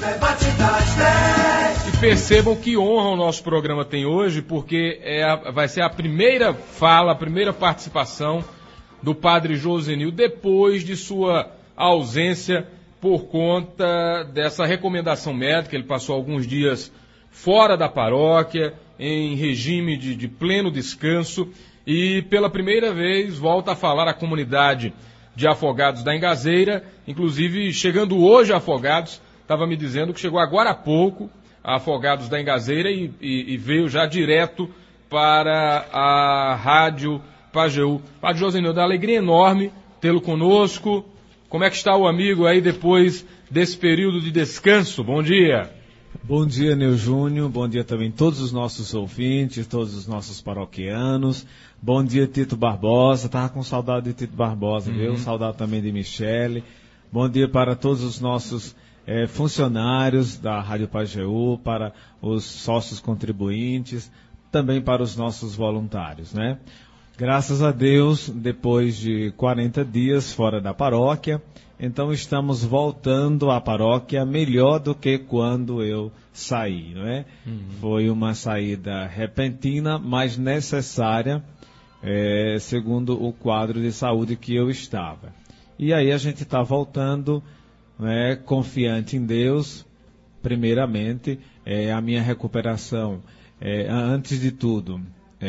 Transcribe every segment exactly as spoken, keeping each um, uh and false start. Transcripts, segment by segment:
E percebam que honra o nosso programa tem hoje, porque é a, vai ser a primeira fala, a primeira participação do padre Josenil depois de sua ausência por conta dessa recomendação médica. Ele passou alguns dias fora da paróquia, em regime de, de pleno descanso, e pela primeira vez volta a falar à comunidade de Afogados da Engazeira, inclusive chegando hoje a Afogados, estava me dizendo que chegou agora há pouco a Afogados da Engazeira e, e, e veio já direto para a Rádio Pajeú. Padre Josenil, dá alegria enorme tê-lo conosco. Como é que está o amigo aí depois desse período de descanso? Bom dia. Bom dia, Neu Júnior. Bom dia também a todos os nossos ouvintes, todos os nossos paroquianos. Bom dia, Tito Barbosa. Tava com saudade de Tito Barbosa, uhum. viu? Saudade também de Michele. Bom dia para todos os nossos eh, funcionários da Rádio Pajeú, para os sócios contribuintes, também para os nossos voluntários, né? Graças a Deus, depois de quarenta dias fora da paróquia, então estamos voltando à paróquia melhor do que quando eu saí, não é? Uhum. Foi uma saída repentina, mas necessária, é, segundo o quadro de saúde que eu estava. E aí a gente está voltando, né, confiante em Deus, primeiramente, é, a minha recuperação, é, antes de tudo,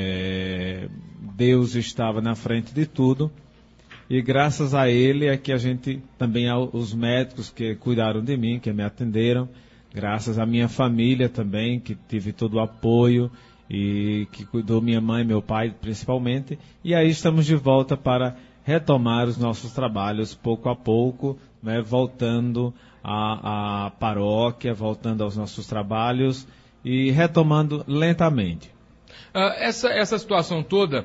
é, Deus estava na frente de tudo. E graças a Ele é que a gente, também aos médicos que cuidaram de mim, que me atenderam, graças à minha família também, que tive todo o apoio e que cuidou minha mãe e meu pai principalmente. E aí estamos de volta para retomar os nossos trabalhos pouco a pouco, né, voltando à, à paróquia, voltando aos nossos trabalhos e retomando lentamente. Uh, essa, essa situação toda...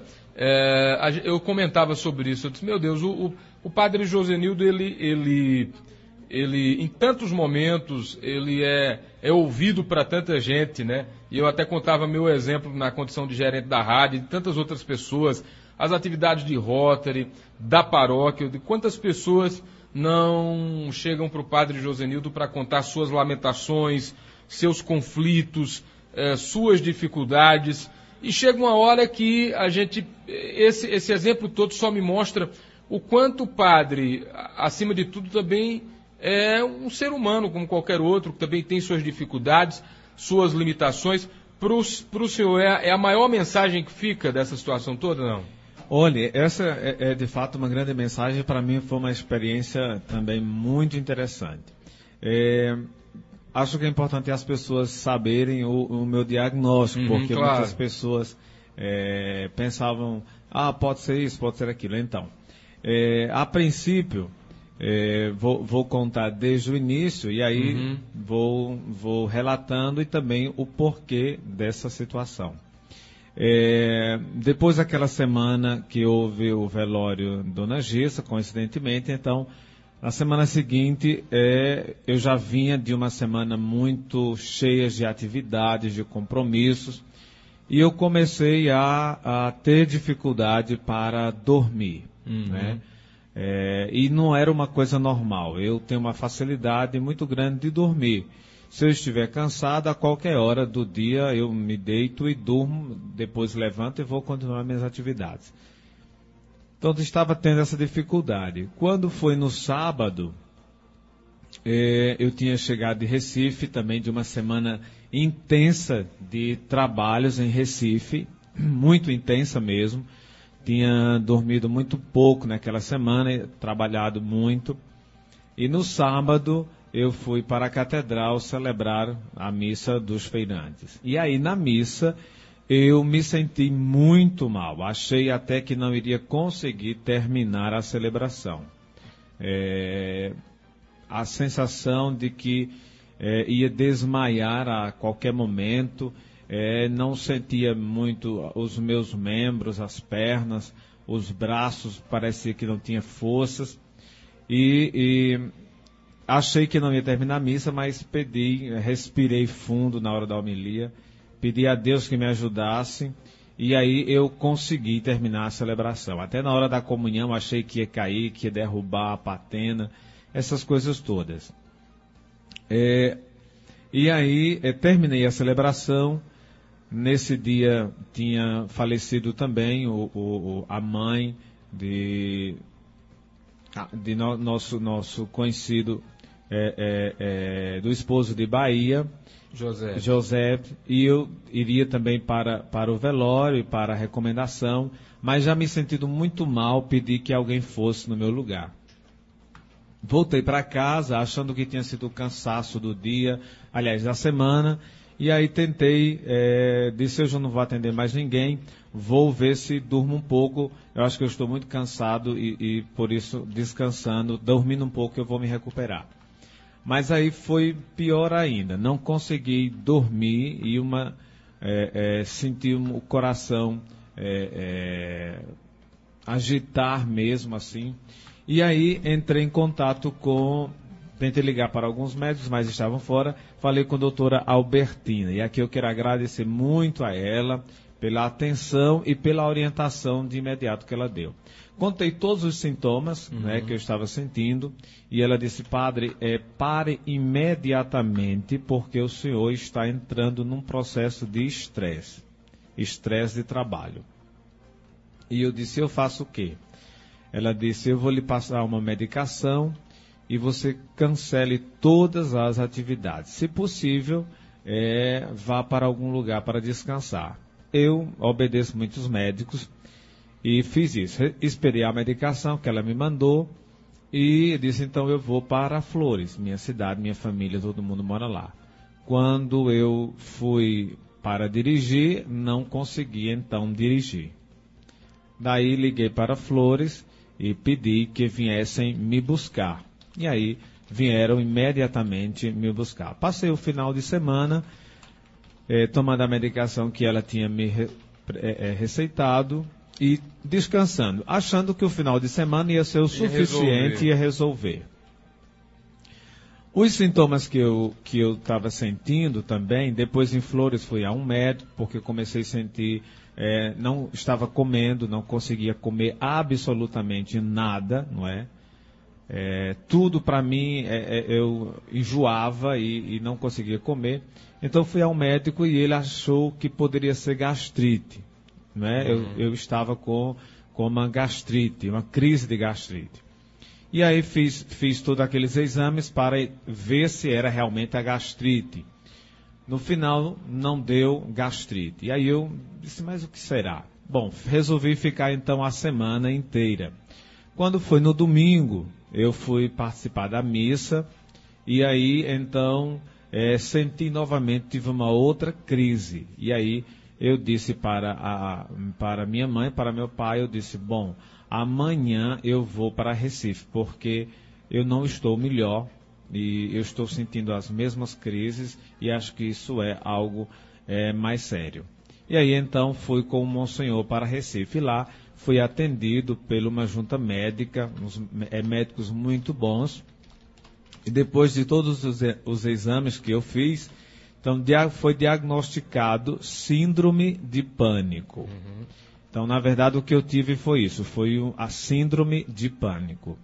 É, eu comentava sobre isso, eu disse, meu Deus, o, o, o padre Josenildo, ele, ele, ele, em tantos momentos, ele é, é ouvido para tanta gente, né? E eu até contava meu exemplo na condição de gerente da rádio, de tantas outras pessoas, as atividades de Rotary, da paróquia, de quantas pessoas não chegam para o padre Josenildo para contar suas lamentações, seus conflitos, eh, suas dificuldades. E chega uma hora que a gente, esse, esse exemplo todo só me mostra o quanto o padre, acima de tudo, também é um ser humano como qualquer outro, que também tem suas dificuldades, suas limitações. Para o senhor, é, é a maior mensagem que fica dessa situação toda, não? Olha, essa é, é de fato uma grande mensagem. Para mim foi uma experiência também muito interessante. É... Acho que é importante as pessoas saberem o, o meu diagnóstico, uhum, porque claro. Muitas pessoas é, pensavam, ah, pode ser isso, pode ser aquilo. Então, é, a princípio, é, vou, vou contar desde o início e aí uhum. vou, vou relatando e também o porquê dessa situação. É, depois daquela semana que houve o velório Dona Gissa, coincidentemente, então... Na semana seguinte, é, eu já vinha de uma semana muito cheia de atividades, de compromissos, e eu comecei a, a ter dificuldade para dormir, uhum. né? É, e não era uma coisa normal. Eu tenho uma facilidade muito grande de dormir. Se eu estiver cansado, a qualquer hora do dia eu me deito e durmo, depois levanto e vou continuar minhas atividades. Então, eu estava tendo essa dificuldade. Quando foi no sábado, eh, eu tinha chegado de Recife, também de uma semana intensa de trabalhos em Recife, muito intensa mesmo. Tinha dormido muito pouco naquela semana, trabalhado muito. E no sábado, eu fui para a catedral celebrar a missa dos feirantes. E aí, na missa... eu me senti muito mal, achei até que não iria conseguir terminar a celebração. É, a sensação de que é, ia desmaiar a qualquer momento, é, não sentia muito os meus membros, as pernas, os braços, parecia que não tinha forças, e, e achei que não ia terminar a missa, mas pedi, respirei fundo na hora da homilia, pedi a Deus que me ajudasse, e aí eu consegui terminar a celebração. Até na hora da comunhão achei que ia cair, que ia derrubar a patena, essas coisas todas. É, E aí eh, terminei a celebração. Nesse dia tinha falecido também o, o, a mãe de, de no, nosso, nosso conhecido é, é, é, do esposo de Bahia, José. José, e eu iria também para, para o velório e para a recomendação, mas já me sentindo muito mal, pedi que alguém fosse no meu lugar. Voltei para casa, achando que tinha sido o cansaço do dia, aliás, da semana, e aí tentei, é, disse, eu já não vou atender mais ninguém, vou ver se durmo um pouco, eu acho que eu estou muito cansado e, e por isso, descansando, dormindo um pouco, eu vou me recuperar. Mas aí foi pior ainda, não consegui dormir e uma, é, é, senti o coração é, é, agitar mesmo assim. E aí entrei em contato com, tentei ligar para alguns médicos, mas estavam fora, falei com a doutora Albertina. E aqui eu quero agradecer muito a ela pela atenção e pela orientação de imediato que ela deu. Contei todos os sintomas, uhum, né, que eu estava sentindo, e ela disse, padre, é, pare imediatamente, porque o senhor está entrando num processo de estresse, estresse de trabalho. E eu disse, eu faço o quê? Ela disse, eu vou lhe passar uma medicação e você cancele todas as atividades. Se possível, é, vá para algum lugar para descansar. Eu obedeço muitos médicos e fiz isso. Esperei a medicação que ela me mandou e disse, então eu vou para Flores, minha cidade, minha família, todo mundo mora lá. Quando eu fui para dirigir, não consegui então dirigir. Daí liguei para Flores e pedi que viessem me buscar. E aí vieram imediatamente me buscar. Passei o final de semana eh, tomando a medicação que ela tinha me re, eh, receitado e descansando, achando que o final de semana ia ser o suficiente e ia resolver. Os sintomas que eu que eu estava sentindo também, depois em Flores fui a um médico, porque comecei a sentir, é, não estava comendo, não conseguia comer absolutamente nada, não é? É, tudo para mim, é, é, eu enjoava e, e não conseguia comer. Então fui ao médico e ele achou que poderia ser gastrite, não é? Uhum. Eu, eu estava com, com uma gastrite, uma crise de gastrite. E aí fiz, fiz todos aqueles exames para ver se era realmente a gastrite. No final, não deu gastrite. E aí eu disse, mas o que será? Bom, resolvi ficar então a semana inteira. Quando foi no domingo, eu fui participar da missa. E aí, então, é, senti novamente, tive uma outra crise. E aí eu disse para a para minha mãe, para meu pai, eu disse, bom, amanhã eu vou para Recife, porque eu não estou melhor e eu estou sentindo as mesmas crises e acho que isso é algo é, mais sério. E aí então fui com o Monsenhor para Recife. Lá fui atendido por uma junta médica, uns é, médicos muito bons. E depois de todos os, os exames que eu fiz, então dia, foi diagnosticado síndrome de pânico. Uhum. Então, na verdade, o que eu tive foi isso, foi a síndrome de pânico.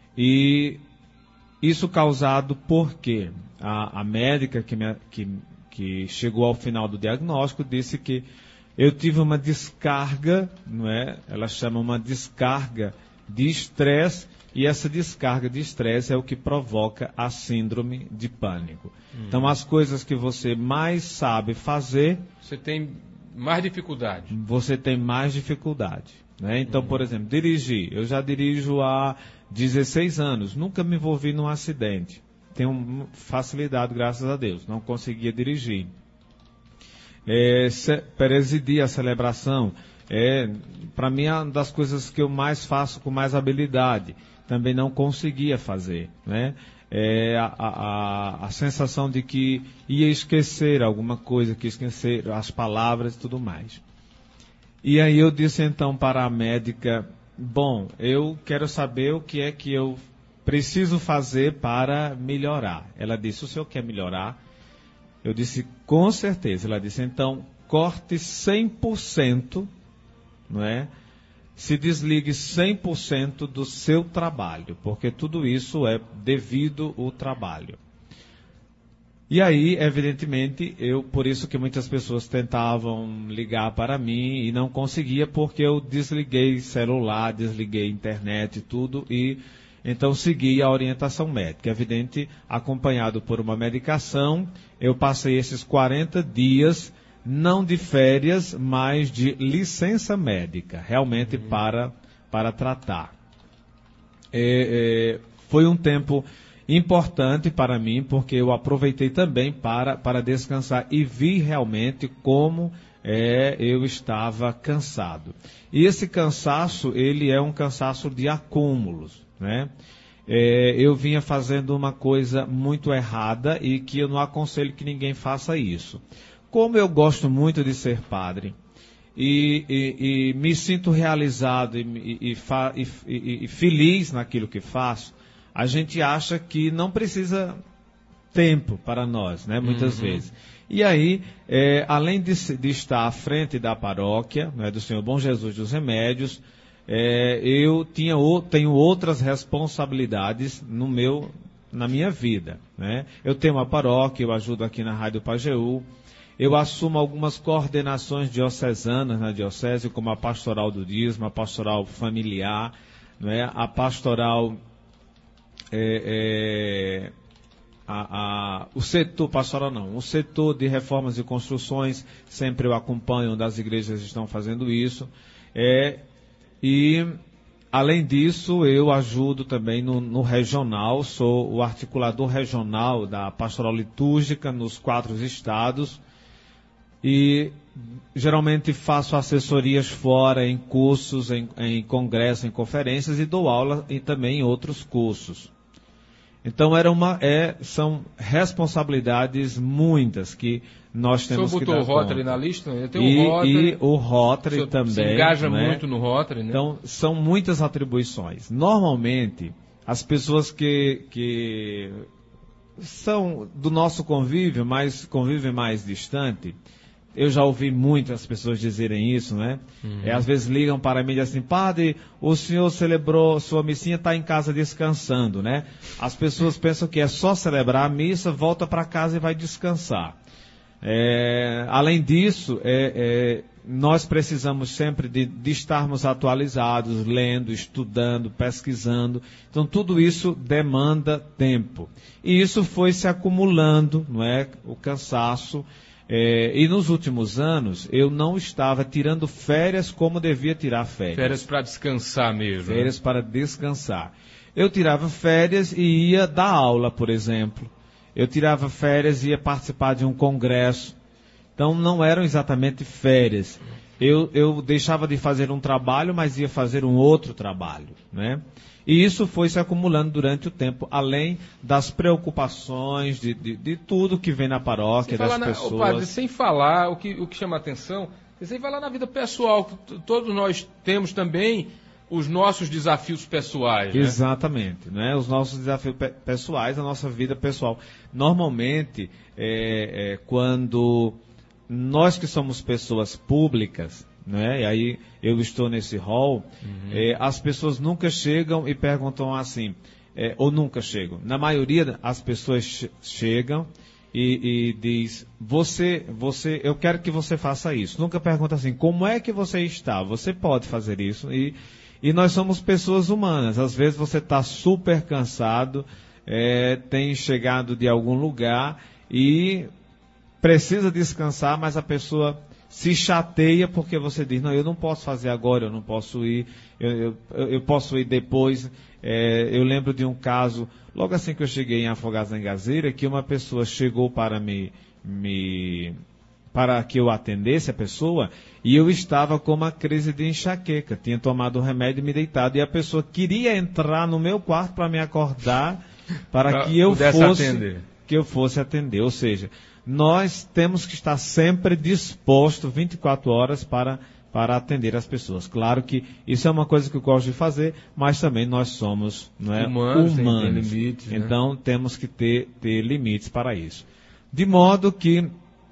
E isso causado porque a, a médica que, me, que, que chegou ao final do diagnóstico disse que eu tive uma descarga, não é? Ela chama uma descarga de estresse, e essa descarga de estresse é o que provoca a síndrome de pânico. Hum. Então, as coisas que você mais sabe fazer... Você tem... mais dificuldade. Você tem mais dificuldade, né? Então, uhum. por exemplo, dirigir. Eu já dirijo há dezesseis anos. Nunca me envolvi num acidente. Tenho facilidade, graças a Deus. Não conseguia dirigir. É, presidir a celebração. É, para mim, é uma das coisas que eu mais faço com mais habilidade. Também não conseguia fazer, né? É a, a, a sensação de que ia esquecer alguma coisa, que esquecer as palavras e tudo mais. E aí eu disse então para a médica, bom, eu quero saber o que é que eu preciso fazer para melhorar. Ela disse, o senhor quer melhorar? Eu disse, com certeza. Ela disse, então, corte cem por cento, não é? Se desligue cem por cento do seu trabalho, porque tudo isso é devido ao trabalho. E aí, evidentemente, eu, por isso que muitas pessoas tentavam ligar para mim e não conseguia, porque eu desliguei celular, desliguei internet e tudo, e então segui a orientação médica. Evidente, acompanhado por uma medicação, eu passei esses quarenta dias, não de férias, mas de licença médica, realmente uhum. para, para tratar. É, é, foi um tempo importante para mim, porque eu aproveitei também para, para descansar e vi realmente como é, eu estava cansado. E esse cansaço, ele é um cansaço de acúmulos, né? É, eu vinha fazendo uma coisa muito errada e que eu não aconselho que ninguém faça isso. Como eu gosto muito de ser padre e, e, e me sinto realizado e, e, e, e, e feliz naquilo que faço, a gente acha que não precisa tempo para nós, né? Muitas uhum. vezes. E aí, é, além de, de estar à frente da paróquia, né, do Senhor Bom Jesus dos Remédios, é, eu tinha, tenho outras responsabilidades no meu, na minha vida, né? Eu tenho uma paróquia, eu ajudo aqui na Rádio Pajeú, eu assumo algumas coordenações diocesanas na diocese, como a pastoral do dízimo, a pastoral familiar, né, a pastoral... É, é, a, a, o setor pastoral não, o setor de reformas e construções, sempre eu acompanho onde as igrejas estão fazendo isso, é, e além disso eu ajudo também no, no regional, sou o articulador regional da pastoral litúrgica nos quatro estados e geralmente faço assessorias fora em cursos, em, em congressos, em conferências e dou aula e também em outros cursos. Então era uma, é, são responsabilidades muitas que nós temos que dar conta. O senhor botou o Rotary na lista? Eu tenho e, o Rotary. E o Rotary também. Se engaja né? muito no Rotary, né? Então são muitas atribuições. Normalmente, as pessoas que, que são do nosso convívio, mas convívio mais distante, eu já ouvi muitas pessoas dizerem isso, né? Uhum. É, às vezes ligam para mim e dizem assim, padre, o senhor celebrou sua missinha, está em casa descansando, né? As pessoas pensam que é só celebrar a missa, volta para casa e vai descansar. É, além disso, é, é, nós precisamos sempre de, de estarmos atualizados, lendo, estudando, pesquisando. Então tudo isso demanda tempo. E isso foi se acumulando, não é? O cansaço. É, e nos últimos anos, eu não estava tirando férias como devia tirar férias. Férias para descansar mesmo. Férias né? para descansar. Eu tirava férias e ia dar aula, por exemplo. Eu tirava férias e ia participar de um congresso. Então, não eram exatamente férias. Eu, eu deixava de fazer um trabalho, mas ia fazer um outro trabalho, né? E isso foi se acumulando durante o tempo, além das preocupações, de, de, de tudo que vem na paróquia, das na, pessoas. Ô padre, sem falar, o que, o que chama a atenção, sem falar na vida pessoal, todos nós temos também os nossos desafios pessoais. Né? Exatamente, né? Os nossos desafios pe pessoais, a nossa vida pessoal. Normalmente, é, é, quando nós que somos pessoas públicas, né? E aí eu estou nesse hall, uhum. é, as pessoas nunca chegam e perguntam assim, é, ou nunca chegam. Na maioria, as pessoas che chegam e, e diz, você, você, eu quero que você faça isso. Nunca pergunta assim, como é que você está? Você pode fazer isso. E, e nós somos pessoas humanas. Às vezes você está super cansado, é, tem chegado de algum lugar e precisa descansar, mas a pessoa se chateia porque você diz, não, eu não posso fazer agora, eu não posso ir, eu, eu, eu posso ir depois. É, eu lembro de um caso, logo assim que eu cheguei em Afogados da Engazeira, que uma pessoa chegou para me, me, para que eu atendesse a pessoa, e eu estava com uma crise de enxaqueca, tinha tomado o remédio e me deitado, e a pessoa queria entrar no meu quarto para me acordar, para que eu fosse, atender. que eu fosse atender, ou seja, nós temos que estar sempre dispostos vinte e quatro horas para, para atender as pessoas. Claro que isso é uma coisa que eu gosto de fazer, mas também nós somos não é, humanos, humanos. Tem, tem limites, então né? temos que ter, ter limites para isso. De modo que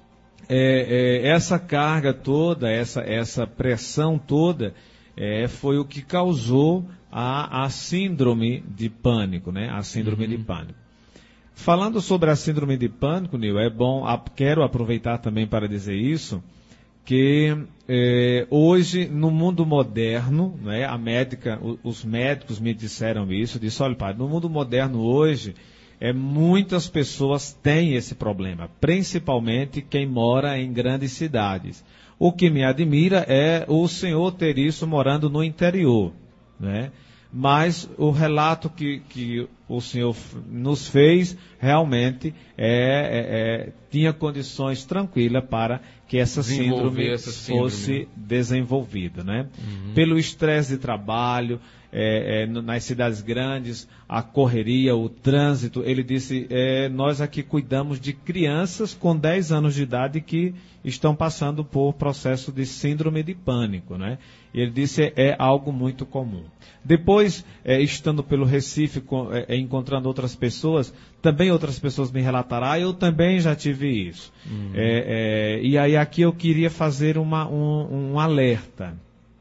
é, é, essa carga toda, essa, essa pressão toda, é, foi o que causou a, a síndrome de pânico, né? A síndrome uhum. de pânico. Falando sobre a síndrome de pânico, Nil, é bom, quero aproveitar também para dizer isso, que eh, hoje, no mundo moderno, né, a médica, os médicos me disseram isso, disse, olha, pai, no mundo moderno hoje, é, muitas pessoas têm esse problema, principalmente quem mora em grandes cidades. O que me admira é o senhor ter isso morando no interior, né? Mas o relato que, que o senhor nos fez realmente é, é, é, tinha condições tranquilas para que essa síndrome, essa síndrome fosse desenvolvida, né? Uhum. Pelo estresse de trabalho, é, é, nas cidades grandes, a correria, o trânsito, ele disse, é, nós aqui cuidamos de crianças com dez anos de idade que estão passando por processo de síndrome de pânico, né? E ele disse, é, é algo muito comum. Depois, é, estando pelo Recife, com, é, encontrando outras pessoas, também outras pessoas me relataram, ah, eu também já tive isso. Uhum. É, é, e aí aqui eu queria fazer uma, um, um alerta.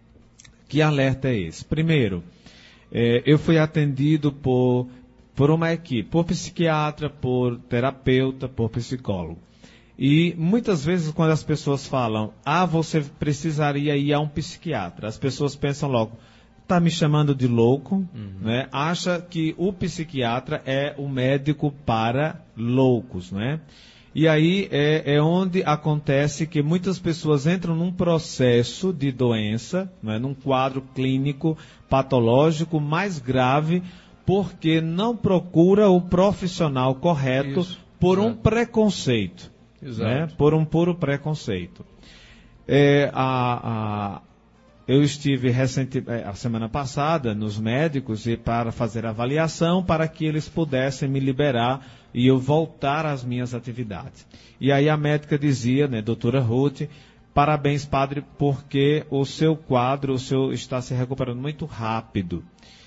Que alerta é esse? Primeiro, é, eu fui atendido por, por uma equipe, por psiquiatra, por terapeuta, por psicólogo. E muitas vezes quando as pessoas falam, ah, você precisaria ir a um psiquiatra, as pessoas pensam logo, está me chamando de louco, uhum. né? Acha que o psiquiatra é o médico para loucos, né? E aí é, é onde acontece que muitas pessoas entram num processo de doença, né? Num quadro clínico patológico mais grave, porque não procura o profissional correto Isso. por Exato. um preconceito, né? Por um puro preconceito. É, a, a Eu estive recente, a semana passada nos médicos e para fazer avaliação para que eles pudessem me liberar e eu voltar às minhas atividades. E aí a médica dizia, né, doutora Ruth, parabéns, padre, porque o seu quadro, o seu está se recuperando muito rápido.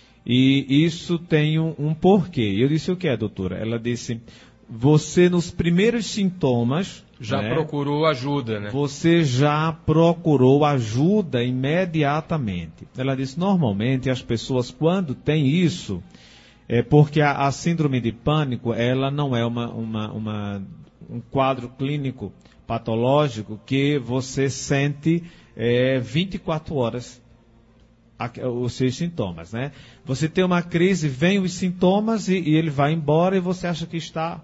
E isso tem um, um porquê. Eu disse, o que é, doutora? Ela disse, você nos primeiros sintomas... Já né, procurou ajuda, né? Você já procurou ajuda imediatamente. Ela disse, normalmente as pessoas quando têm isso, é porque a, a síndrome de pânico, ela não é uma, uma, uma, um quadro clínico patológico que você sente é, vinte e quatro horas a, os seus sintomas, né? Você tem uma crise, vem os sintomas e, e ele vai embora e você acha que está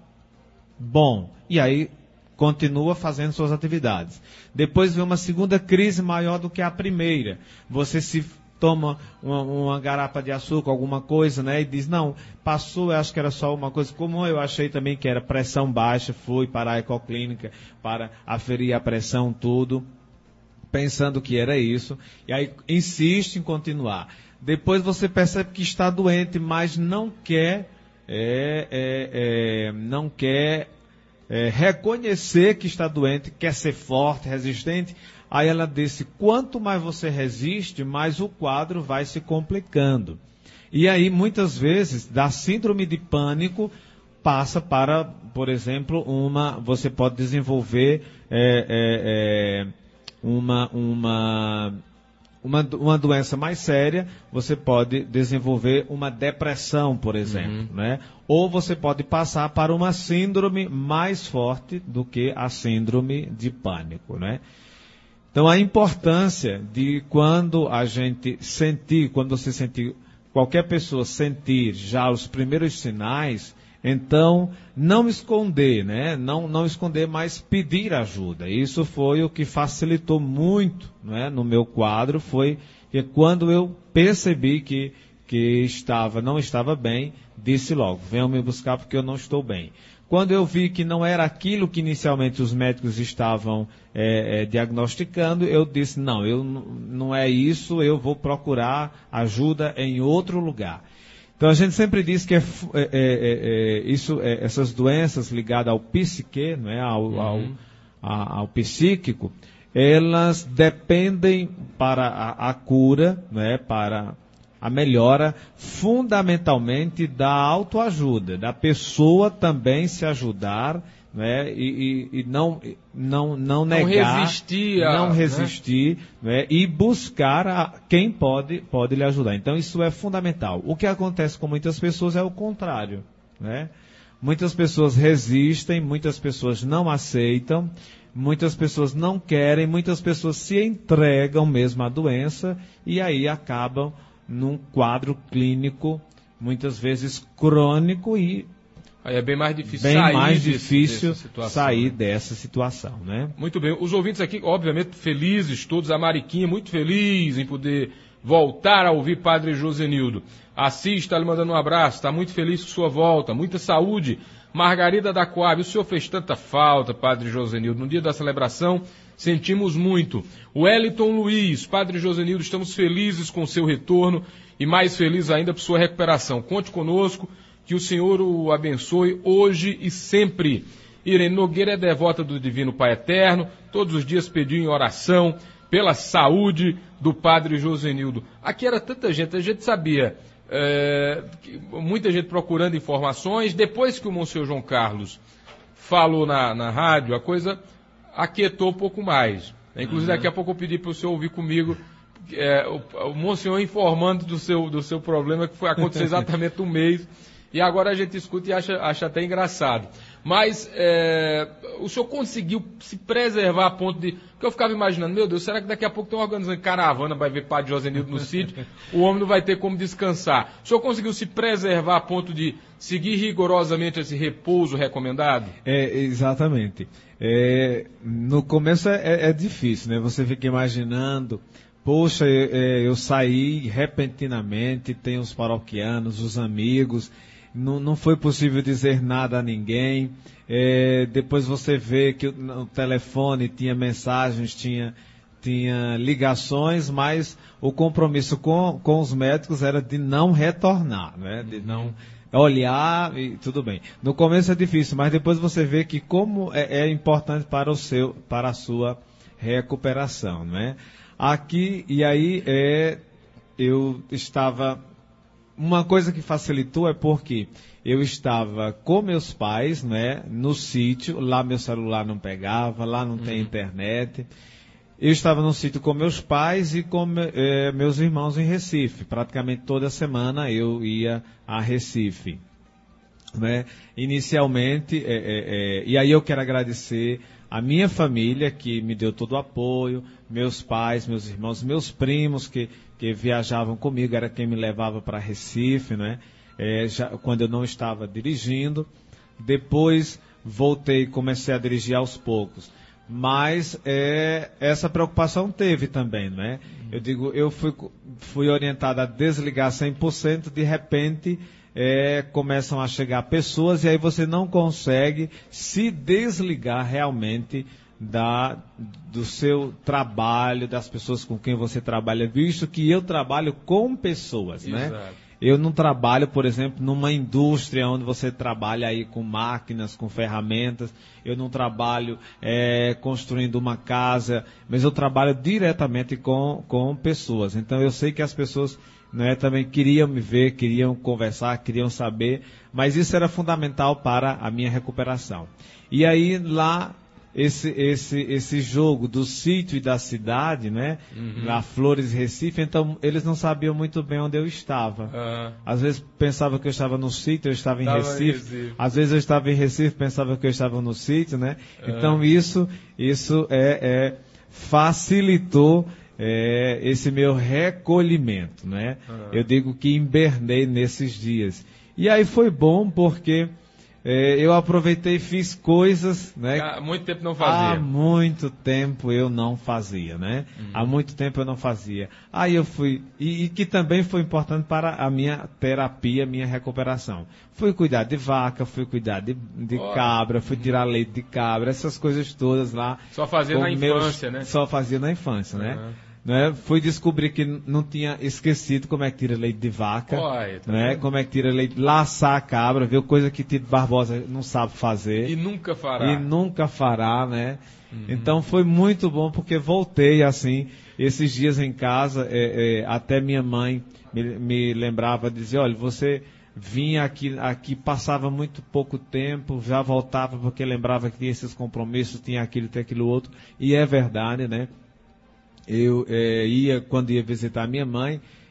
bom. E aí... continua fazendo suas atividades. Depois vem uma segunda crise maior do que a primeira. Você se toma uma, uma garapa de açúcar, alguma coisa, né? E diz, não, passou, eu acho que era só uma coisa comum, eu achei também que era pressão baixa, fui para a ecoclínica para aferir a pressão, tudo, pensando que era isso. E aí insiste em continuar. Depois você percebe que está doente, mas não quer, é, é, é, não quer... É, reconhecer que está doente, quer ser forte, resistente. Aí ela disse, quanto mais você resiste, mais o quadro vai se complicando. E aí, muitas vezes, da síndrome de pânico, passa para, por exemplo, uma, você pode desenvolver é, é, é, uma, uma, uma, uma doença mais séria, você pode desenvolver uma depressão, por exemplo, uhum. né? Ou você pode passar para uma síndrome mais forte do que a síndrome de pânico, né? Então, a importância de quando a gente sentir, quando você sentir, qualquer pessoa sentir já os primeiros sinais, então, não esconder, né? Não, não esconder, mas pedir ajuda. Isso foi o que facilitou muito, né, no meu quadro, foi que quando eu percebi que, que estava, não estava bem, disse logo, venham me buscar porque eu não estou bem. Quando eu vi que não era aquilo que inicialmente os médicos estavam é, é, diagnosticando, eu disse, não, eu, não é isso, eu vou procurar ajuda em outro lugar. Então a gente sempre diz que é, é, é, é, isso, é, essas doenças ligadas ao psique, não é, ao, uhum. ao, a, ao psíquico, elas dependem para a, a cura, não é, para a melhora, fundamentalmente da autoajuda, da pessoa também se ajudar, né, e, e, e não, não, não negar, não resistir, a, não resistir né? Né, e buscar a, quem pode, pode lhe ajudar. Então isso é fundamental. O que acontece com muitas pessoas é o contrário, né? Muitas pessoas resistem, muitas pessoas não aceitam, muitas pessoas não querem, muitas pessoas se entregam mesmo à doença e aí acabam num quadro clínico, muitas vezes crônico e aí é bem mais difícil bem sair, mais desse, difícil dessa situação, sair né? dessa situação, né? Muito bem. Os ouvintes aqui, obviamente, felizes todos. A Mariquinha muito feliz em poder voltar a ouvir Padre Josenildo. Assis está lhe mandando um abraço, está muito feliz com sua volta. Muita saúde. Margarida da Coab, o senhor fez tanta falta, Padre Josenildo. No dia da celebração, sentimos muito. Wellington Luiz, Padre Josenildo, estamos felizes com o seu retorno e mais felizes ainda por sua recuperação. Conte conosco. Que o Senhor o abençoe hoje e sempre. Irene Nogueira é devota do Divino Pai Eterno, todos os dias pediu em oração pela saúde do Padre Josenildo. Aqui era tanta gente, a gente sabia, é, muita gente procurando informações. Depois que o Monsenhor João Carlos falou na, na rádio, a coisa aquietou um pouco mais. Inclusive, uhum. Daqui a pouco eu pedi para o senhor ouvir comigo é, o, o Monsenhor informando do seu, do seu problema, que foi acontecer exatamente um mês. E agora a gente escuta e acha, acha até engraçado. Mas é, o senhor conseguiu se preservar a ponto de... Porque eu ficava imaginando, meu Deus, será que daqui a pouco tem uma organização caravana, vai ver Padre Josenildo no sítio, o homem não vai ter como descansar. O senhor conseguiu se preservar a ponto de seguir rigorosamente esse repouso recomendado? É, exatamente. É, no começo é, é difícil, né? Você fica imaginando... Poxa, eu, eu saí repentinamente, tem os paroquianos, os amigos... Não, não foi possível dizer nada a ninguém. É, depois você vê que o, o telefone tinha mensagens, tinha, tinha ligações, mas o compromisso com, com os médicos era de não retornar, né? De não olhar e tudo bem. No começo é difícil, mas depois você vê que como é, é importante para o seu, para a sua recuperação, né? Aqui, e aí é, eu estava... Uma coisa que facilitou é porque eu estava com meus pais, né, no sítio, lá meu celular não pegava, lá não uhum. tem internet. Eu estava no sítio com meus pais e com é, meus irmãos em Recife. Praticamente toda semana eu ia a Recife. Né? Inicialmente, é, é, é, e aí eu quero agradecer a minha família que me deu todo o apoio, meus pais, meus irmãos, meus primos que, que viajavam comigo, era quem me levava para Recife, né? É, já, quando eu não estava dirigindo. Depois voltei, comecei a dirigir aos poucos. Mas é, essa preocupação teve também, né? Eu digo, eu fui, fui orientado a desligar cem por cento, de repente... É, começam a chegar pessoas e aí você não consegue se desligar realmente da, do seu trabalho, das pessoas com quem você trabalha, visto que eu trabalho com pessoas, né? Exato. Eu não trabalho, por exemplo, numa indústria onde você trabalha aí com máquinas, com ferramentas. Eu não trabalho é, construindo uma casa, mas eu trabalho diretamente com, com pessoas. Então eu sei que as pessoas... Né, também queriam me ver, queriam conversar, queriam saber, mas isso era fundamental para a minha recuperação. E aí lá, esse, esse, esse jogo do sítio e da cidade, né, uhum. lá Flores Recife, então eles não sabiam muito bem onde eu estava. Uhum. Às vezes pensavam que eu estava no sítio, eu estava em Recife. em Recife. Às vezes eu estava em Recife, pensava que eu estava no sítio, né? Uhum. Então isso, isso é, é, facilitou É, esse meu recolhimento, né? Uhum. Eu digo que hibernei nesses dias. E aí foi bom porque é, eu aproveitei e fiz coisas, né? Há muito tempo não fazia. Há muito tempo eu não fazia, né? Uhum. Há muito tempo eu não fazia. Aí eu fui, e, e que também foi importante para a minha terapia, minha recuperação. Fui cuidar de vaca, fui cuidar de, de oh. cabra, fui tirar leite de cabra, essas coisas todas lá. Só fazia na meus, infância, né? Só fazia na infância, uhum. né? Né? Fui descobrir que não tinha esquecido como é que tira leite de vaca, Oi, tá né? Como é que tira leite, laçar a cabra, viu? Coisa que Tito Barbosa não sabe fazer. E nunca fará. E nunca fará, né? Uhum. Então foi muito bom porque voltei assim, esses dias em casa, é, é, até minha mãe me, me lembrava, dizia, olha, você vinha aqui, aqui, passava muito pouco tempo, já voltava porque lembrava que tinha esses compromissos, tinha aquilo, tinha aquilo outro, e é verdade, né? Eu é, ia, quando ia visitar minha mãe,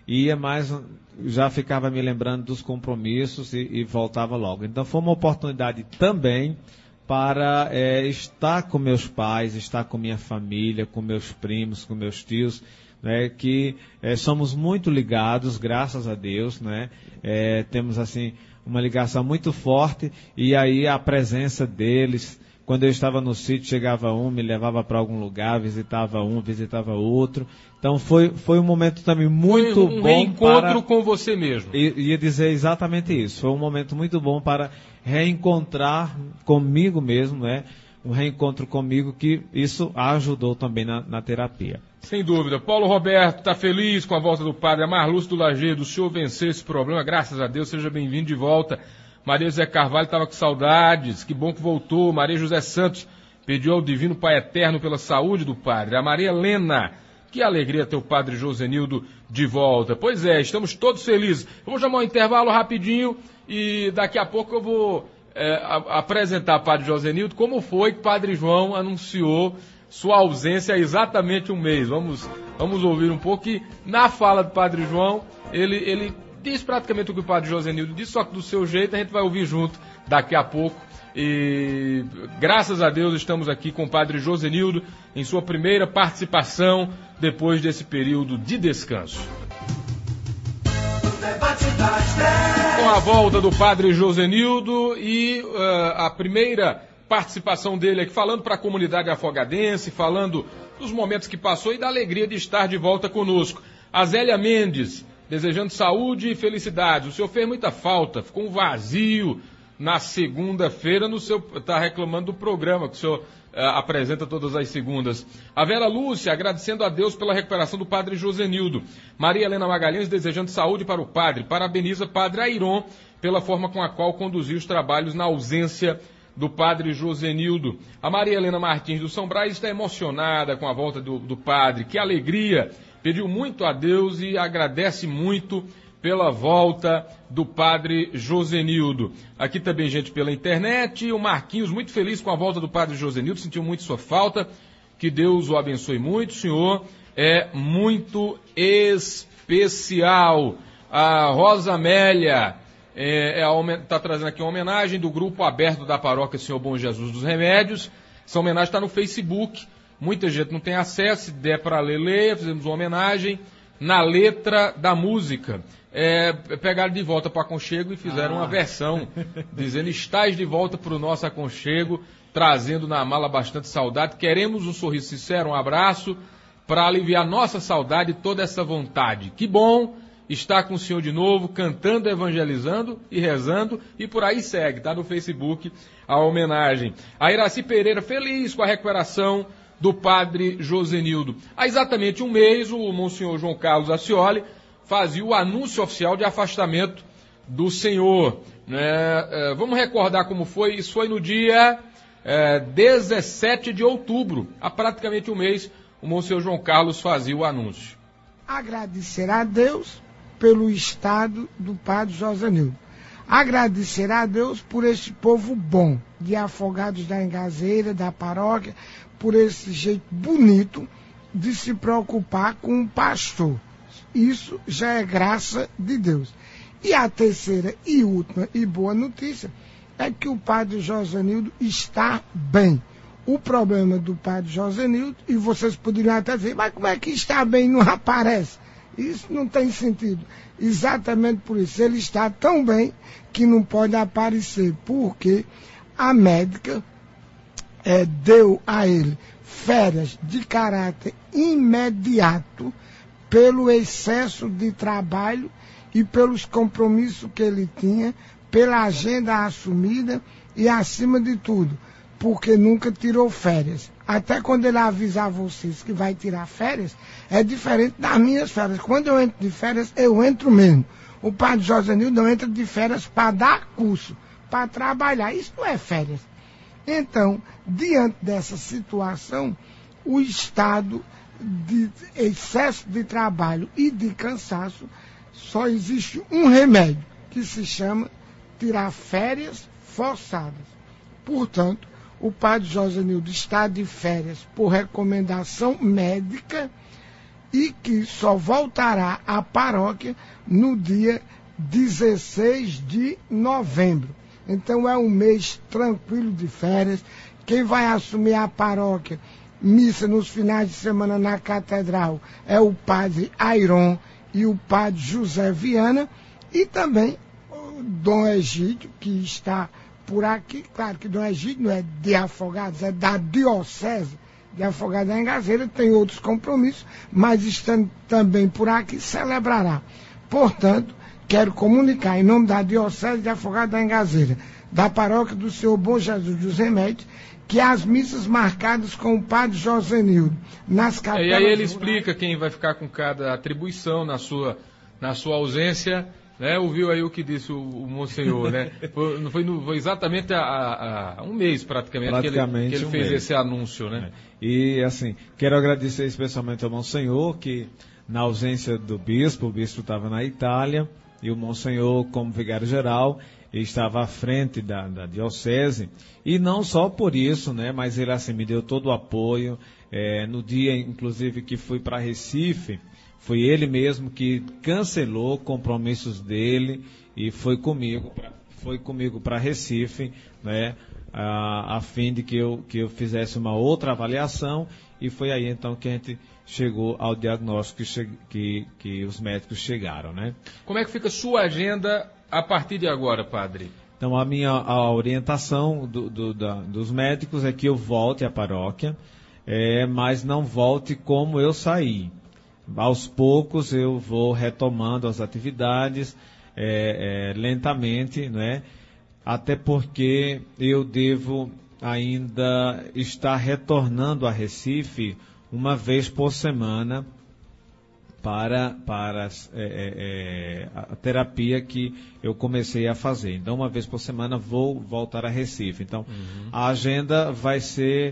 ia, mas já ficava me lembrando dos compromissos e, e voltava logo. Então foi uma oportunidade também para é, estar com meus pais, estar com minha família, com meus primos, com meus tios, né, que é, somos muito ligados, graças a Deus, né, é, temos assim uma ligação muito forte, e aí a presença deles, quando eu estava no sítio, chegava um, me levava para algum lugar, visitava um, visitava outro. Então foi, foi um momento também muito foi um bom reencontro para... com você mesmo. I, ia dizer exatamente isso. Foi um momento muito bom para reencontrar comigo mesmo, né? Um reencontro comigo, que isso ajudou também na, na terapia. Sem dúvida. Paulo Roberto está feliz com a volta do padre. A Marlúcia do Lajeado, o senhor venceu esse problema, graças a Deus, seja bem-vindo de volta. Maria José Carvalho estava com saudades, que bom que voltou. Maria José Santos pediu ao Divino Pai Eterno pela saúde do padre. A Maria Helena, que alegria ter o padre Josenildo de volta. Pois é, estamos todos felizes. Eu vou chamar um intervalo rapidinho e daqui a pouco eu vou é, a, apresentar o padre Josenildo como foi que o padre João anunciou sua ausência há exatamente um mês. Vamos, vamos ouvir um pouco, e na fala do padre João, ele... ele diz praticamente o que o padre Josenildo disse, só que do seu jeito. A gente vai ouvir junto daqui a pouco. E graças a Deus estamos aqui com o padre Josenildo em sua primeira participação depois desse período de descanso. Com a volta do padre Josenildo e uh, a primeira participação dele aqui, falando para a comunidade afogadense, falando dos momentos que passou e da alegria de estar de volta conosco. A Zélia Mendes, desejando saúde e felicidade. O senhor fez muita falta, ficou um vazio na segunda-feira, no seu, está reclamando do programa que o senhor uh, apresenta todas as segundas. A Vera Lúcia, agradecendo a Deus pela recuperação do padre Josenildo. Maria Helena Magalhães, desejando saúde para o padre. Parabeniza padre Airon pela forma com a qual conduziu os trabalhos na ausência do padre Josenildo. A Maria Helena Martins do São Brás está emocionada com a volta do, do padre. Que alegria! Pediu muito a Deus e agradece muito pela volta do padre Josenildo. Aqui também gente pela internet. O Marquinhos, muito feliz com a volta do padre Josenildo, sentiu muito sua falta. Que Deus o abençoe muito. O senhor é muito especial. A Rosa Amélia está é, é, trazendo aqui uma homenagem do grupo aberto da paróquia Senhor Bom Jesus dos Remédios. Essa homenagem está no Facebook. Muita gente não tem acesso, se der para ler, leia. Fizemos uma homenagem na letra da música. É, pegaram de volta para o aconchego e fizeram ah. uma versão, dizendo: estás de volta para o nosso aconchego, trazendo na mala bastante saudade. Queremos um sorriso sincero, um abraço, para aliviar nossa saudade e toda essa vontade. Que bom estar com o senhor de novo, cantando, evangelizando e rezando, e por aí segue, tá no Facebook a homenagem. A Iraci Pereira, feliz com a recuperação do padre Josenildo. Há exatamente um mês, o monsenhor João Carlos Ascioli fazia o anúncio oficial de afastamento do senhor. Né? É, vamos recordar como foi. Isso foi no dia é, dezessete de outubro. Há praticamente um mês, o monsenhor João Carlos fazia o anúncio. Agradecer a Deus pelo estado do padre Josenildo. Agradecer a Deus por esse povo bom, de Afogados da Engazeira, da paróquia, por esse jeito bonito de se preocupar com o pastor. Isso já é graça de Deus. E a terceira e última e boa notícia é que o padre Josenildo está bem. O problema do padre Josenildo, e vocês poderiam até dizer, mas como é que está bem e não aparece? Isso não tem sentido. Exatamente por isso. Ele está tão bem que não pode aparecer, porque a médica é, deu a ele férias de caráter imediato pelo excesso de trabalho e pelos compromissos que ele tinha, pela agenda assumida e, acima de tudo, porque nunca tirou férias. Até quando ele avisar vocês que vai tirar férias, é diferente das minhas férias. Quando eu entro de férias, eu entro mesmo. O padre Josenildo não entra de férias para dar curso, para trabalhar. Isso não é férias. Então, diante dessa situação, o estado de excesso de trabalho e de cansaço, só existe um remédio, que se chama tirar férias forçadas. Portanto, o padre Josenildo está de férias por recomendação médica e que só voltará à paróquia no dia dezesseis de novembro. Então é um mês tranquilo de férias. Quem vai assumir a paróquia, missa nos finais de semana na catedral, é o padre Airon e o padre José Viana, e também o Dom Egídio, que está por aqui. Claro que Dom Egídio não é de Afogados, é da diocese de Afogados da Engazeira, tem outros compromissos, mas estando também por aqui, celebrará. Portanto, quero comunicar em nome da diocese de Afogados da Engazeira, da paróquia do Senhor Bom Jesus dos Remédios, que as missas marcadas com o padre Josenildo nas capelas... E aí ele explica quem vai ficar com cada atribuição na sua, na sua ausência, né? Ouviu aí o que disse o, o Monsenhor, né? Foi, foi, no, foi exatamente há, há um mês praticamente, praticamente que ele, que ele um fez mês. Esse anúncio, né? E assim, quero agradecer especialmente ao Monsenhor, que na ausência do bispo, o bispo estava na Itália, e o Monsenhor, como vigário-geral, estava à frente da, da diocese, e não só por isso, né, mas ele assim me deu todo o apoio. É, no dia, inclusive, que fui para Recife, foi ele mesmo que cancelou compromissos dele e foi comigo pra, foi comigo para Recife, né, a, a fim de que eu, que eu fizesse uma outra avaliação, e foi aí então que a gente chegou ao diagnóstico que, che, que, que os médicos chegaram, né? Como é que fica a sua agenda a partir de agora, padre? Então, a minha a orientação do, do, da, dos médicos é que eu volte à paróquia, é, mas não volte como eu saí. Aos poucos eu vou retomando as atividades, é, é, lentamente, né? Até porque eu devo ainda estar retornando a Recife uma vez por semana para, para é, é, a terapia que eu comecei a fazer. Então, uma vez por semana vou voltar a Recife. Então, uhum. a agenda vai ser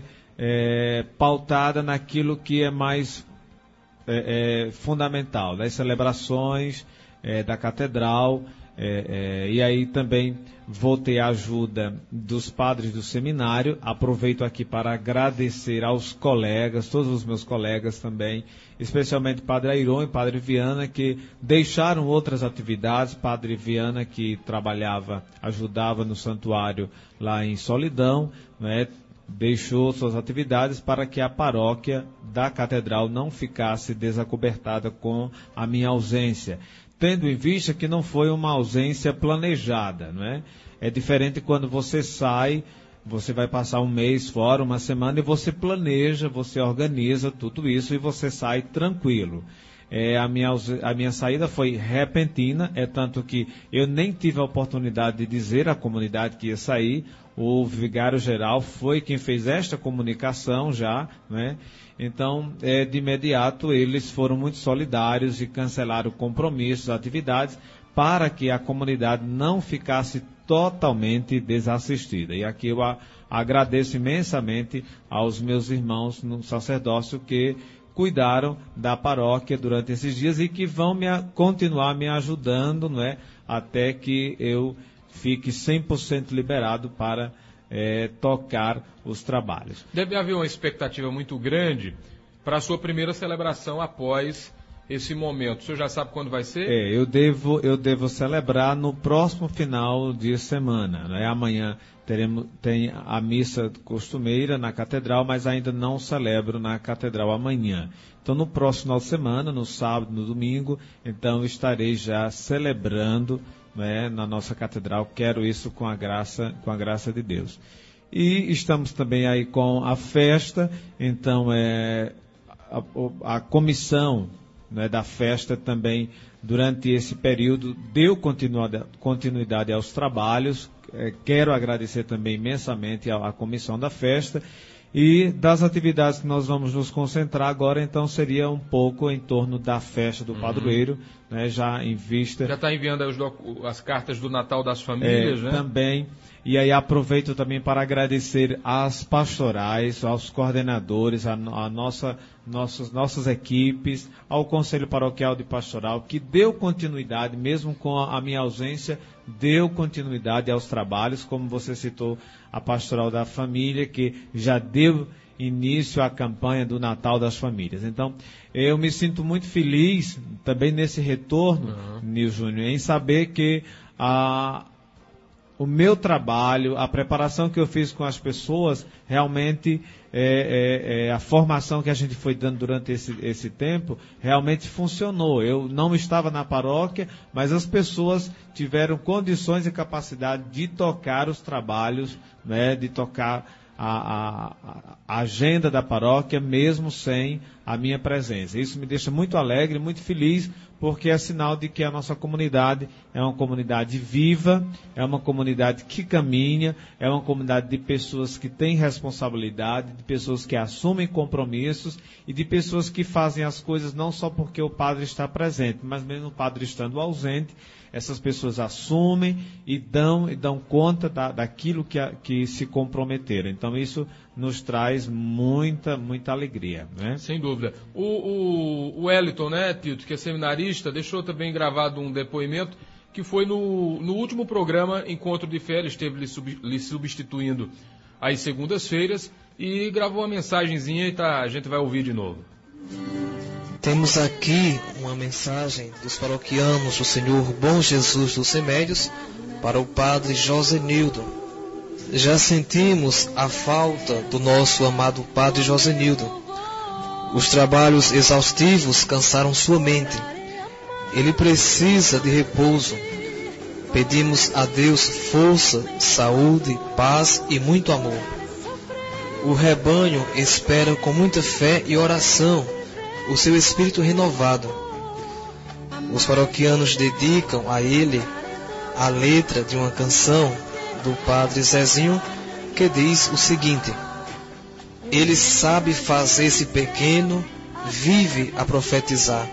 é, pautada naquilo que é mais é, é, fundamental, das celebrações é, da catedral, é, é, e aí também vou ter a ajuda dos padres do seminário. Aproveito aqui para agradecer aos colegas, todos os meus colegas também, especialmente Padre Airon e Padre Viana, que deixaram outras atividades. Padre Viana, que trabalhava, ajudava no santuário lá em Solidão, né, deixou suas atividades para que a paróquia da catedral não ficasse desacobertada com a minha ausência, tendo em vista que não foi uma ausência planejada, não é? É diferente quando você sai, você vai passar um mês fora, uma semana, e você planeja, você organiza tudo isso e você sai tranquilo. É, a, minha, a minha saída foi repentina, é tanto que eu nem tive a oportunidade de dizer à comunidade que ia sair. O vigário-geral foi quem fez esta comunicação já, né? Então, é, de imediato, eles foram muito solidários e cancelaram compromissos, atividades, para que a comunidade não ficasse totalmente desassistida. E aqui eu a, agradeço imensamente aos meus irmãos no sacerdócio que cuidaram da paróquia durante esses dias e que vão me, continuar me ajudando, não é? Até que eu fique cem por cento liberado para é, tocar os trabalhos. Deve haver uma expectativa muito grande para a sua primeira celebração após esse momento. O senhor já sabe quando vai ser? É, eu devo, eu devo celebrar no próximo final de semana, né? Amanhã teremos, tem a missa costumeira na catedral, mas ainda não celebro na catedral amanhã. Então, no próximo final de semana, no sábado, no domingo, então estarei já celebrando, né, na nossa catedral. Quero isso com a graça, com a graça de Deus. E estamos também aí com a festa. Então, é, a, a comissão, né, da festa também, durante esse período, deu continuidade, continuidade aos trabalhos. É, quero agradecer também imensamente à, à comissão da festa. E das atividades que nós vamos nos concentrar agora, então, seria um pouco em torno da festa do uhum. padroeiro, né, já em vista... Já está enviando as, as cartas do Natal das famílias, é, né? Também. E aí aproveito também para agradecer às pastorais, aos coordenadores, a, a nossa, nossas, nossas equipes, ao Conselho Paroquial de Pastoral, que deu continuidade, mesmo com a, a minha ausência, deu continuidade aos trabalhos, como você citou, a Pastoral da Família, que já deu início à campanha do Natal das Famílias. Então, eu me sinto muito feliz também nesse retorno, uhum. Nil Júnior, em saber que a, o meu trabalho, a preparação que eu fiz com as pessoas, realmente, é, é, é, a formação que a gente foi dando durante esse, esse tempo, realmente funcionou. Eu não estava na paróquia, mas as pessoas tiveram condições e capacidade de tocar os trabalhos, né, de tocar A, a, a agenda da paróquia, mesmo sem a minha presença. Isso me deixa muito alegre, muito feliz, porque é sinal de que a nossa comunidade é uma comunidade viva, é uma comunidade que caminha, é uma comunidade de pessoas que têm responsabilidade, de pessoas que assumem compromissos e de pessoas que fazem as coisas não só porque o padre está presente, mas mesmo o padre estando ausente, essas pessoas assumem e dão, e dão conta da, daquilo que, a, que se comprometeram. Então, isso nos traz muita, muita alegria, né? Sem dúvida. O, o, o Wellington, né, Tito, que é seminarista, deixou também gravado um depoimento que foi no, no último programa Encontro de Fé, ele esteve lhe, sub, lhe substituindo às segundas-feiras e gravou uma mensagenzinha e tá, a gente vai ouvir de novo. Temos aqui uma mensagem dos paroquianos do Senhor Bom Jesus dos Remédios para o Padre Josenildo. Já sentimos a falta do nosso amado Padre Josenildo. Os trabalhos exaustivos cansaram sua mente. Ele precisa de repouso. Pedimos a Deus força, saúde, paz e muito amor. O rebanho espera com muita fé e oração o seu espírito renovado. Os paroquianos dedicam a ele a letra de uma canção do Padre Zezinho que diz o seguinte: ele sabe fazer-se pequeno, vive a profetizar.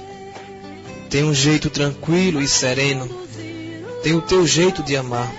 Tem um jeito tranquilo e sereno, tem o teu jeito de amar.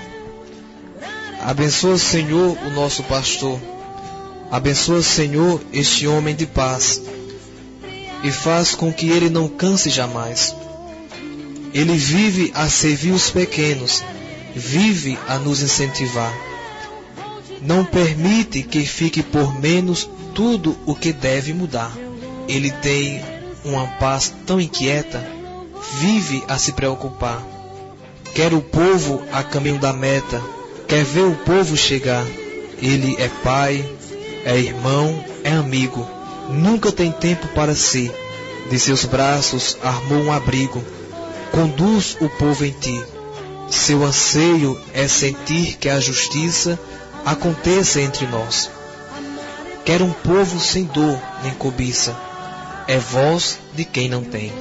Abençoa, Senhor, o nosso pastor. Abençoa, Senhor, este homem de paz. E faz com que ele não canse jamais. Ele vive a servir os pequenos, vive a nos incentivar. Não permite que fique por menos tudo o que deve mudar. Ele tem uma paz tão inquieta, vive a se preocupar. Quer o povo a caminho da meta, quer ver o povo chegar. Ele é pai, é irmão, é amigo. Nunca tem tempo para si. De seus braços armou um abrigo. Conduz o povo em ti. Seu anseio é sentir que a justiça aconteça entre nós. Quer um povo sem dor nem cobiça. É voz de quem não tem.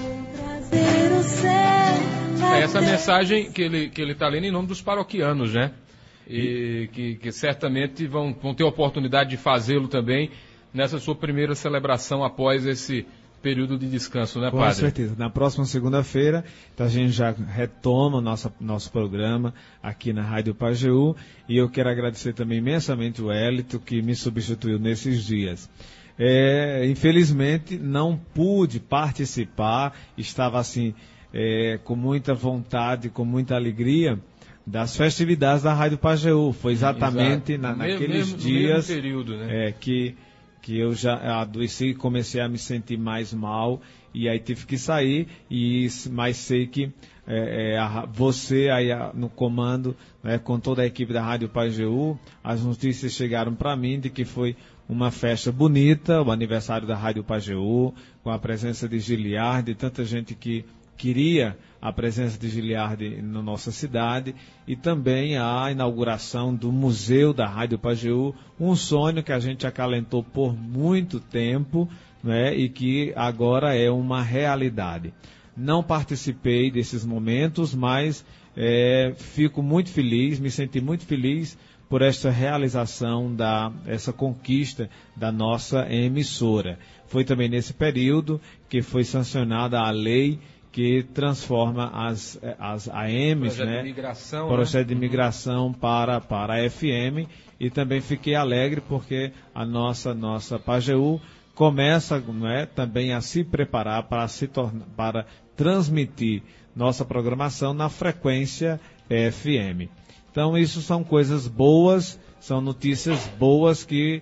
É essa mensagem que ele que ele está lendo em nome dos paroquianos, né? E que, que certamente vão, vão ter a oportunidade de fazê-lo também nessa sua primeira celebração após esse período de descanso, né, Padre? Com certeza. Na próxima segunda-feira, então a gente já retoma o nosso, nosso programa aqui na Rádio Pajeú, e eu quero agradecer também imensamente o Hélito, que me substituiu nesses dias. É, infelizmente, não pude participar, estava assim, é, com muita vontade, com muita alegria, das festividades da Rádio Pajeú. Foi exatamente na, naqueles mesmo, dias mesmo período, né? é, que, que eu já adoeci e comecei a me sentir mais mal, e aí tive que sair, e, mas sei que é, é, a, você aí a, no comando, né, com toda a equipe da Rádio Pajeú, as notícias chegaram para mim de que foi uma festa bonita, o aniversário da Rádio Pajeú, com a presença de Giliard, de tanta gente que queria a presença de Giliard na nossa cidade, e também a inauguração do Museu da Rádio Pajeú, um sonho que a gente acalentou por muito tempo, né, e que agora é uma realidade. Não participei desses momentos, mas é, fico muito feliz, me senti muito feliz por esta realização, da, essa conquista da nossa emissora. Foi também nesse período que foi sancionada a lei que transforma as, as A Ms, projeto né, de migração, projeto né? de migração para, para a F M, e também fiquei alegre porque a nossa, nossa Pajeú começa, né, também a se preparar para, se tornar, para transmitir nossa programação na frequência F M. Então isso são coisas boas, são notícias boas que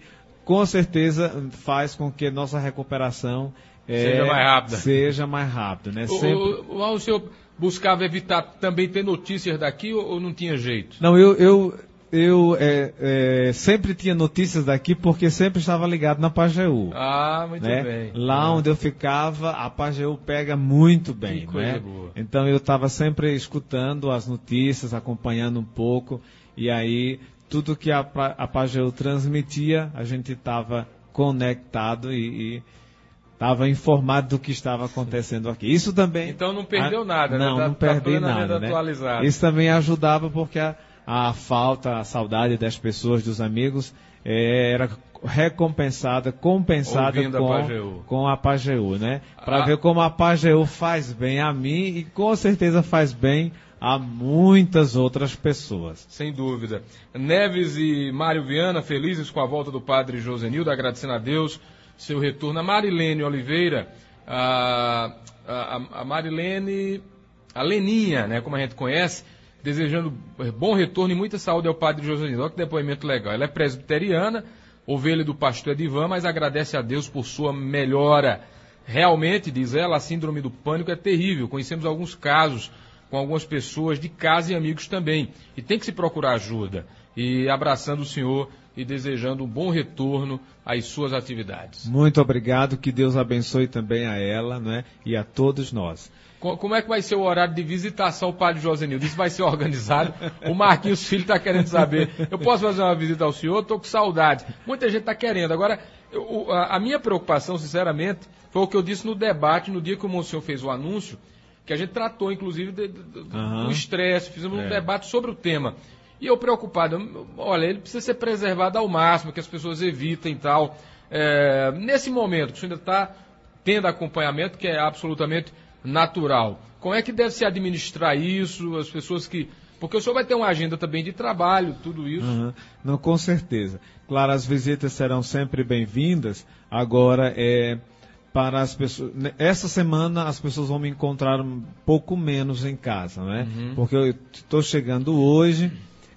com certeza faz com que nossa recuperação é, seja mais rápida. Seja mais rápida, né? O, Sempre... o, o, o senhor buscava evitar também ter notícias daqui ou, ou não tinha jeito? Não, eu, eu, eu é, é, sempre tinha notícias daqui porque sempre estava ligado na Pajeú. Ah, muito né? bem. Lá ah. onde eu ficava, a Pajeú pega muito bem, que coisa né? boa. Então eu estava sempre escutando as notícias, acompanhando um pouco, e aí tudo que a, a Pajeú transmitia, a gente estava conectado e estava informado do que estava acontecendo aqui. Isso também... Então não perdeu a, nada, não, né? Tá, não perdi tá nada, né? Atualizado. Isso também ajudava porque a, a falta, a saudade das pessoas, dos amigos, é, era recompensada, compensada com a a Pajeú, com a Pajeú, né? Para ah. ver como a Pajeú faz bem a mim e com certeza faz bem a muitas outras pessoas. Sem dúvida. Neves e Mário Viana, felizes com a volta do padre Josenildo, agradecendo a Deus seu retorno. A Marilene Oliveira, a, a, a Marilene, a Leninha, né, como a gente conhece, desejando bom retorno e muita saúde ao padre Josenildo. Olha que depoimento legal. Ela é presbiteriana, ovelha do pastor Edivan, mas agradece a Deus por sua melhora. Realmente, diz ela, a síndrome do pânico é terrível. Conhecemos alguns casos com algumas pessoas de casa e amigos também. E tem que se procurar ajuda. E abraçando o senhor e desejando um bom retorno às suas atividades. Muito obrigado, que Deus abençoe também a ela, né, e a todos nós. Como é que vai ser o horário de visitação ao padre Josenildo? Isso vai ser organizado? O Marquinhos Filho está querendo saber. Eu posso fazer uma visita ao senhor? Estou com saudade. Muita gente está querendo. Agora, eu, a, a minha preocupação, sinceramente, foi o que eu disse no debate, no dia que o Monsenhor fez o anúncio, que a gente tratou, inclusive, de, de, uhum. do estresse, fizemos é. um debate sobre o tema. E eu preocupado, olha, ele precisa ser preservado ao máximo, que as pessoas evitem e tal. É, nesse momento, que o senhor ainda está tendo acompanhamento, que é absolutamente natural. Como é que deve se administrar isso, as pessoas que... Porque o senhor vai ter uma agenda também de trabalho, tudo isso. Uhum. Não, com certeza. Claro, as visitas serão sempre bem-vindas. Agora, é, para as pessoas... Essa semana as pessoas vão me encontrar um pouco menos em casa, né? Uhum. Porque eu estou chegando hoje,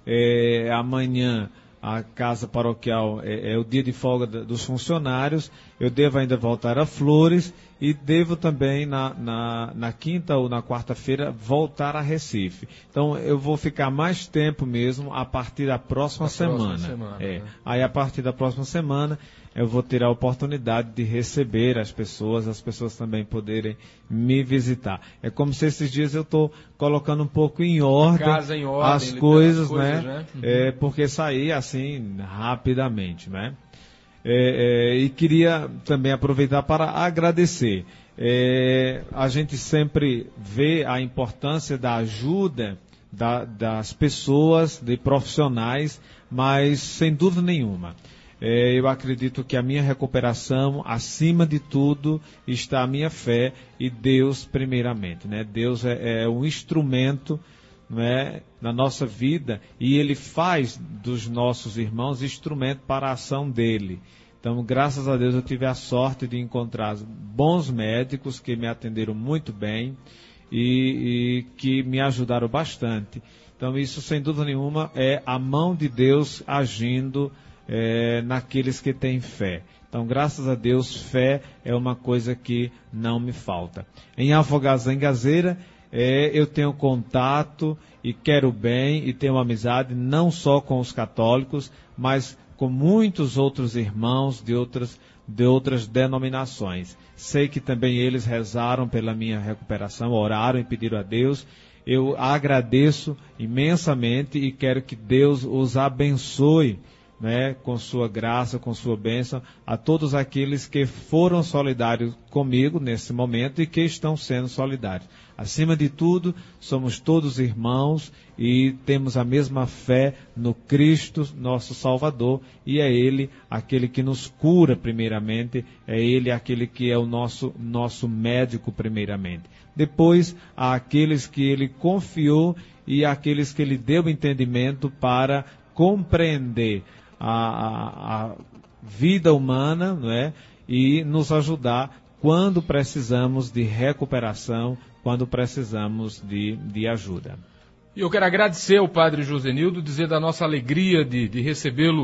é, amanhã a casa paroquial é, é o dia de folga dos funcionários, eu devo ainda voltar a Flores e devo também na, na, na quinta ou na quarta-feira voltar a Recife. Então eu vou ficar mais tempo mesmo a partir da próxima, semana. próxima semana. É. Né? Aí a partir da próxima semana eu vou ter a oportunidade de receber as pessoas, as pessoas também poderem me visitar. É como se esses dias eu estou colocando um pouco em ordem, Casa em ordem as coisas, coisas, né? né? Uhum. É, porque saí assim rapidamente, né? É, é, e queria também aproveitar para agradecer. É, a gente sempre vê a importância da ajuda da, das pessoas, de profissionais, mas sem dúvida nenhuma. É, eu acredito que a minha recuperação, acima de tudo, está a minha fé e Deus primeiramente, né? Deus é, é um instrumento, né, na nossa vida e Ele faz dos nossos irmãos instrumento para a ação dEle. Então, graças a Deus, eu tive a sorte de encontrar bons médicos que me atenderam muito bem e, e que me ajudaram bastante. Então, isso, sem dúvida nenhuma, é a mão de Deus agindo É, naqueles que têm fé. Então, graças a Deus, fé é uma coisa que não me falta. Em Afogados da Engazeira, é, eu tenho contato e quero bem e tenho amizade não só com os católicos, mas com muitos outros irmãos de outras, de outras denominações. Sei que também eles rezaram pela minha recuperação, oraram e pediram a Deus. Eu agradeço imensamente e quero que Deus os abençoe, né, com sua graça, com sua bênção, a todos aqueles que foram solidários comigo nesse momento e que estão sendo solidários. Acima de tudo, somos todos irmãos e temos a mesma fé no Cristo, nosso Salvador, e é Ele aquele que nos cura primeiramente, é Ele aquele que é o nosso, nosso médico primeiramente. Depois, há aqueles que Ele confiou e aqueles que Ele deu entendimento para compreender A, a, a vida humana, não é? E nos ajudar quando precisamos de recuperação, quando precisamos de, de ajuda. E eu quero agradecer ao padre Josenildo, dizer da nossa alegria de, de recebê-lo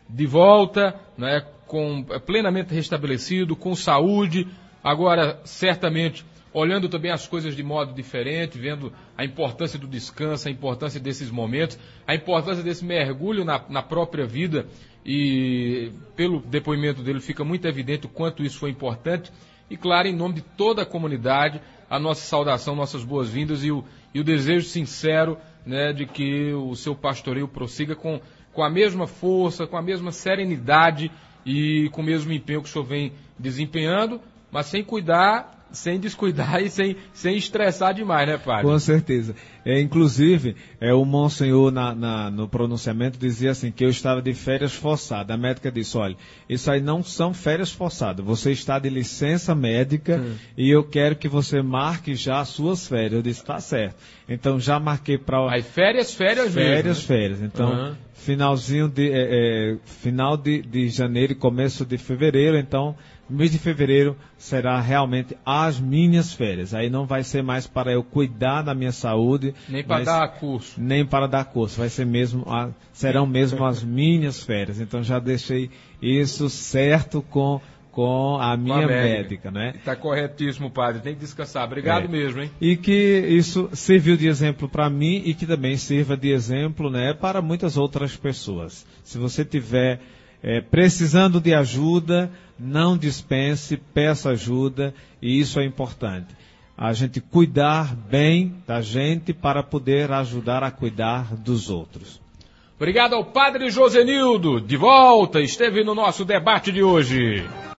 de volta, né, com, plenamente restabelecido, com saúde, agora certamente olhando também as coisas de modo diferente, vendo a importância do descanso, a importância desses momentos, a importância desse mergulho na, na própria vida, e pelo depoimento dele fica muito evidente o quanto isso foi importante. E claro, em nome de toda a comunidade, a nossa saudação, nossas boas-vindas e o, e o desejo sincero, né, de que o seu pastoreio prossiga com, com a mesma força, com a mesma serenidade e com o mesmo empenho que o senhor vem desempenhando, mas sem cuidar, sem descuidar e sem, sem estressar demais, né, padre? Com certeza. É, inclusive, é, o Monsenhor na, na, no pronunciamento dizia assim, que eu estava de férias forçadas. A médica disse, olha, isso aí não são férias forçadas, você está de licença médica hum. e eu quero que você marque já as suas férias. Eu disse, tá certo. Então já marquei para... Aí férias, férias mesmo. Férias, né? férias. Então, uhum. finalzinho de, é, é, final de, de janeiro e começo de fevereiro, então... mês de fevereiro será realmente as minhas férias. Aí não vai ser mais para eu cuidar da minha saúde. Nem para dar curso. Nem para dar curso. Vai ser mesmo, a, serão mesmo as minhas férias. Então já deixei isso certo com, com a minha com a médica, médica, né? Está corretíssimo, padre. Tem que descansar. Obrigado é. mesmo, hein? E que isso serviu de exemplo para mim e que também sirva de exemplo, né, para muitas outras pessoas. Se você tiver É, precisando de ajuda, não dispense, peça ajuda, e isso é importante. A gente cuidar bem da gente para poder ajudar a cuidar dos outros. Obrigado ao padre Josenildo, de volta, esteve no nosso debate de hoje.